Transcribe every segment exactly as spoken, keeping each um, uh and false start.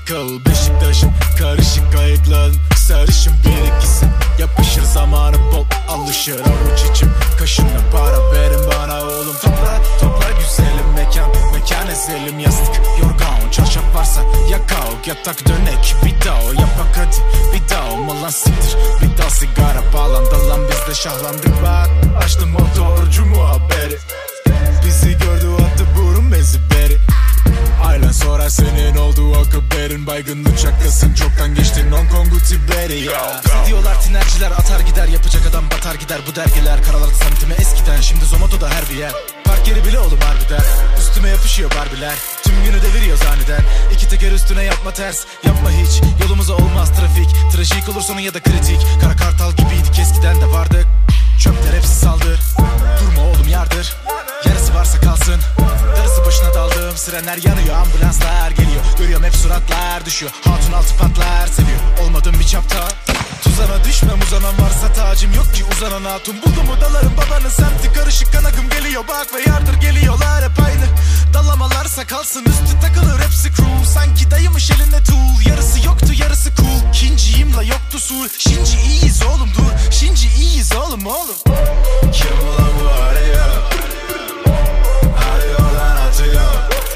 akıl. Beşiktaş'ım karışık ayıklan, sarışın bir ikisin. Yapışır zamanı bol, alışır avuç içim. Kaşınla para verin bana oğlum. Topla topla güzelim mekan, mekan ezelim. Yastık yorgan çarşaf varsa yakao. Yatak dönek bir daha o, yapak hadi bir daha o. Malan siktir bir daha sigara bağlandı lan, biz de şahlandık bak. Açtım motorcu muhabberi, bizi gördü attı burun bezi beri. Aynen sorar senin olduğu akıberin. Baygın uçaktasın çoktan geçtin Hong Kong'u Tiberiya. Diyorlar tinerciler atar gider, yapacak adam batar gider. Bu dergiler karaladı semtimi eskiden, şimdi Zomato'da her bir yer. Park yeri bile oğlum harbiden, üstüme yapışıyor barbiler. Tüm günü deviriyoruz aniden, iki teker üstüne yapma ters, yapma hiç. Yolumuza olmaz trafik, trajik olur sonu ya da kritik. Kara kartal gibiydik eskiden de vardık, çöpler hepsi saldır. Durma oğlum yardır, yarısı varsa kalsın. Darısı başına daldım, sirenler yanıyor, ambulanslar geliyor. Görüyorum hep suratlar düşüyor, hatun altı patlar seviyor. Olmadım bir çapta, tuzana düşmem, uzanan varsa tacım yok ki uzanan hatun. Buldum mu dalarım babanın semti, karışık kan akım geliyor bak ve yardır geliyorlar hep aynı. Dalamalarsa kalsın üstü takılır hepsi crew. Sanki dayımış elinde tool, yarısı yoktu yarısı cool. Kinciyim la yoktu sul, şimdi iyiyiz oğlum dur. Şimdi iyiyiz oğlum oğlum. Kim ulan bu arıyor? Arıyor lan atıyor.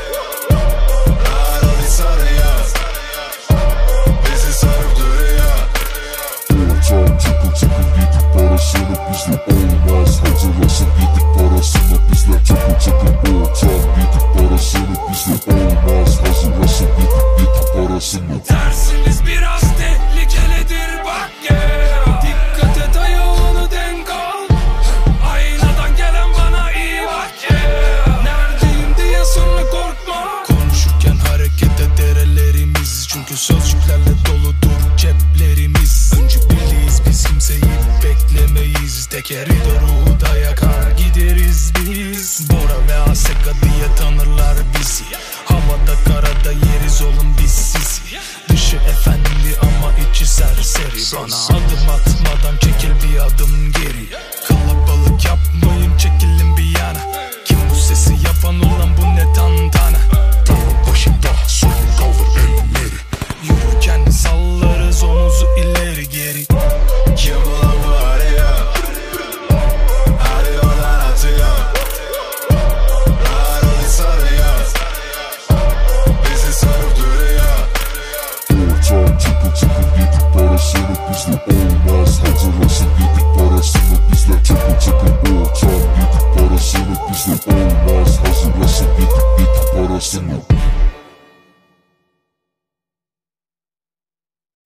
Ağır onu soruyor, bizi sorup duruyor. Ortam tıkıl tıkıl yedik parasını, bizle olmaz. Hazırlasın yedik parasını, bizle tıkıl tıkıl. Ortam yedik parasını, bizle olmaz. Hazırlasın yedik yedik parasını. Tersiniz biraz tehlikelidir bak yeah. Dikkat et ayağını denk al, aynadan gelen bana iyi bak yeah. Neredeyim diye sonra korkma, konuşurken hareket eder ellerimiz. Çünkü sözcüklerle doludur ceplerimiz. Öncü birliğiz biz, kimseyi beklemeyiz. Tekeri de ruhu da yakar gideriz biz. Bora ve Aseka diye tanırlar bizi. Havada karada yeriz oğlum biz sizi. Dışı efendi ama içi serseri. Bana adım atmadan çekil bir adım geri. Kalabalık yapmayın, çekilin bir yana. Kim bu sesi yapan ulan, bu ne tantana? Dağın başında soyun kaldır elleri. Yürürken sallarız omuzu ileri geri. Kim ulan bu arıyor? Arıyor lan atıyor. Ağır onu soruyor, bizi sorup duruyor. Ortam tıkıl tıkıl yedik parasını, bizle olmaz. Hazırlasın yedik parasını, bizle tıkıl tıkıl. Ortam yedik parasını, bizle olmaz. Hazırlasın yedik yedik parasını.